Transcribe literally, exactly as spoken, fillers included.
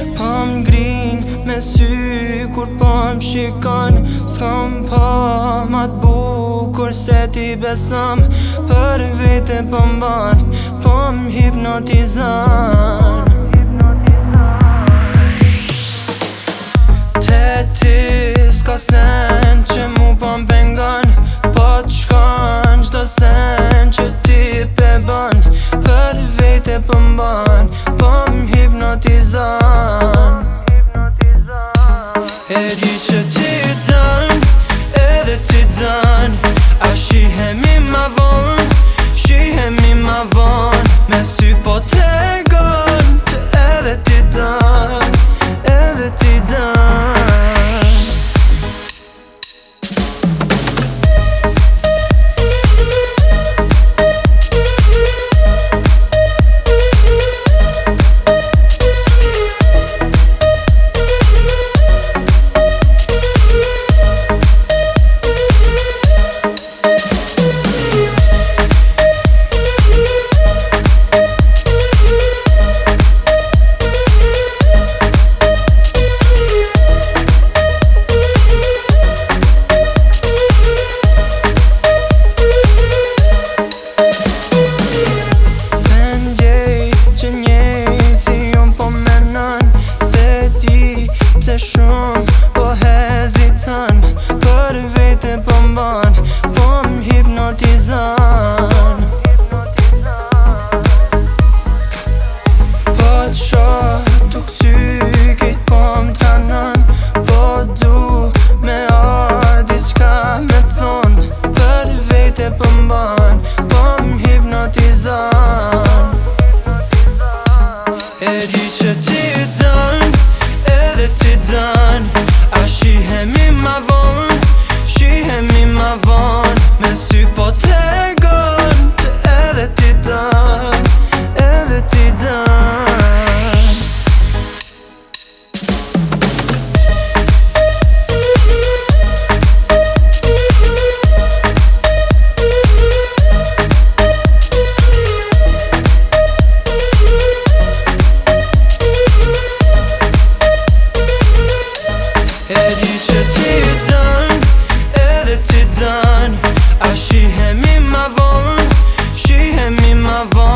Po m'grin me sy kur po m'shikon, s'kam pa ma t'bukur se ti besom. Për vete po m'ban, po m'hipnotizon. Te ti s'ka sen që mu po m'pengon, po t'shkon qdo sen që ti pe bon. Për vete po m'ban, po m'hipnotizon. E di që ti dën, edhe ti dën, a shihemi ma von, shihemi ma von. Me sy po t'egon, që edhe ti dën, edhe ti dën. Se shumë po heziton, për vete po m'ban, po m'hipnotizon. Po t'shoh t'u kcy kejt po m'tranon, po du me ardh diçka me thon. Për vete po m'ban, po m'hipnotizon. E di që ti dën, edhe ti dën, a shihemi ma von, shihemi ma von. Me sy po t'egon, që edhe ti dën, edhe ti dën. E di që ti dën, edhe ti dën, a shihemi ma von, shihemi ma von.